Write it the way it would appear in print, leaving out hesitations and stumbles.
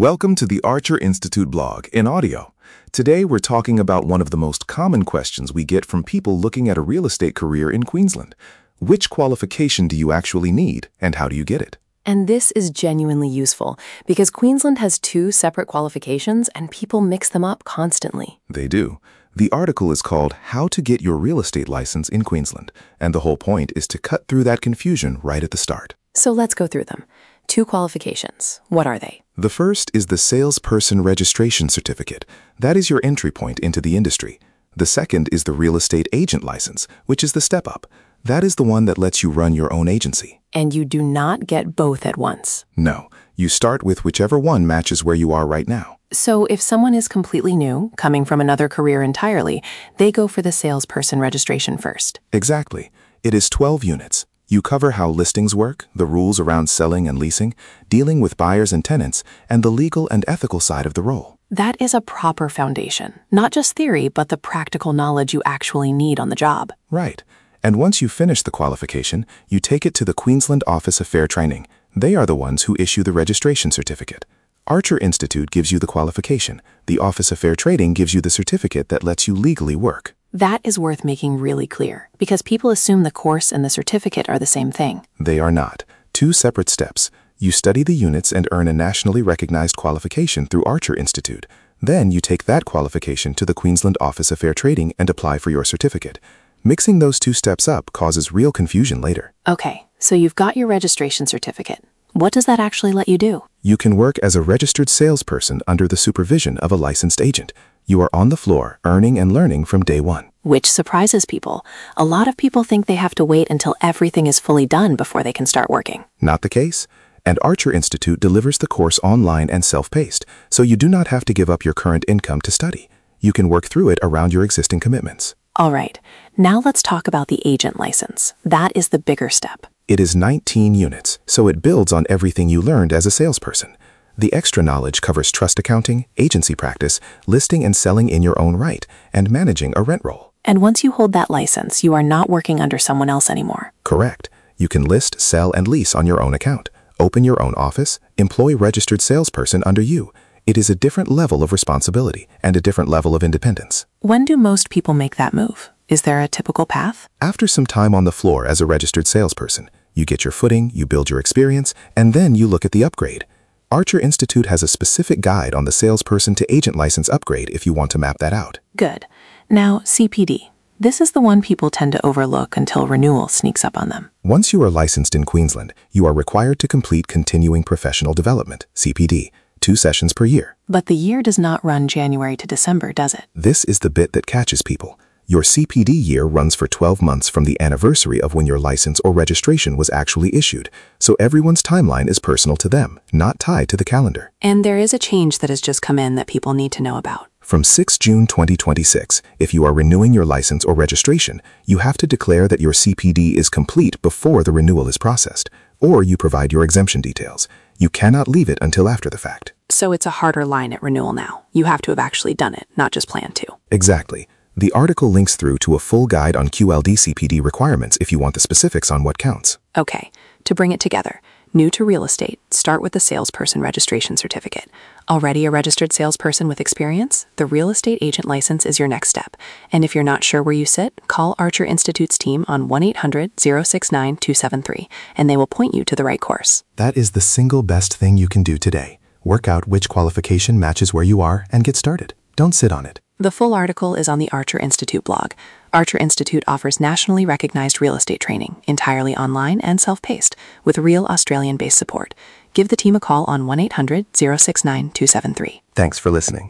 Welcome to the Archer Institute blog in audio. Today we're talking about one of the most common questions we get from people looking at a real estate career in Queensland. Which qualification do you actually need, and how do you get it? And this is genuinely useful because Queensland has two separate qualifications and people mix them up constantly. They do. The article is called How to Get Your Real Estate License in Queensland, and the whole point is to cut through that confusion right at the start. So let's go through them. Two qualifications. What are they? The first is the Salesperson Registration Certificate. That is your entry point into the industry. The second is the Real Estate Agent License, which is the step up. That is the one that lets you run your own agency. And you do not get both at once. No, you start with whichever one matches where you are right now. So if someone is completely new, coming from another career entirely, they go for the salesperson registration first. Exactly. It is 12 units. You cover how listings work, the rules around selling and leasing, dealing with buyers and tenants, and the legal and ethical side of the role. That is a proper foundation. Not just theory, but the practical knowledge you actually need on the job. Right. And once you finish the qualification, you take it to the Queensland Office of Fair Training. They are the ones who issue the registration certificate. Archer Institute gives you the qualification. The Office of Fair Trading gives you the certificate that lets you legally work. That is worth making really clear, because people assume the course and the certificate are the same thing. They are not. Two separate steps. You study the units and earn a nationally recognized qualification through Archer Institute. Then you take that qualification to the Queensland Office of Fair Trading and apply for your certificate. Mixing those two steps up causes real confusion later. Okay, so you've got your registration certificate. What does that actually let you do? You can work as a registered salesperson under the supervision of a licensed agent. You are on the floor, earning and learning from day one. Which surprises people. A lot of people think they have to wait until everything is fully done before they can start working. Not the case. And Archer Institute delivers the course online and self-paced, so you do not have to give up your current income to study. You can work through it around your existing commitments. All right, now let's talk about the agent license. That is the bigger step. It is 19 units, so it builds on everything you learned as a salesperson. The extra knowledge covers trust accounting, agency practice, listing and selling in your own right, and managing a rent roll. And once you hold that license, you are not working under someone else anymore. Correct. You can list, sell, and lease on your own account, open your own office, employ registered salesperson under you. It is a different level of responsibility and a different level of independence. When do most people make that move? Is there a typical path? After some time on the floor as a registered salesperson, you get your footing, you build your experience, and then you look at the upgrade. Archer Institute has a specific guide on the salesperson to agent license upgrade if you want to map that out. Good. Now, CPD. This is the one people tend to overlook until renewal sneaks up on them. Once you are licensed in Queensland, you are required to complete Continuing Professional Development, CPD, 2 sessions per year. But the year does not run January to December, does it? This is the bit that catches people. Your CPD year runs for 12 months from the anniversary of when your license or registration was actually issued, so everyone's timeline is personal to them, not tied to the calendar. And there is a change that has just come in that people need to know about. From 6 June 2026, if you are renewing your license or registration, you have to declare that your CPD is complete before the renewal is processed, or you provide your exemption details. You cannot leave it until after the fact. So it's a harder line at renewal now. You have to have actually done it, not just plan to. Exactly. The article links through to a full guide on QLD CPD requirements if you want the specifics on what counts. Okay, to bring it together, new to real estate, start with the salesperson registration certificate. Already a registered salesperson with experience? The real estate agent license is your next step. And if you're not sure where you sit, call Archer Institute's team on 1-800-069-273, and they will point you to the right course. That is the single best thing you can do today. Work out which qualification matches where you are and get started. Don't sit on it. The full article is on the Archer Institute blog. Archer Institute offers nationally recognized real estate training, entirely online and self-paced, with real Australian-based support. Give the team a call on 1-800-069-273. Thanks for listening.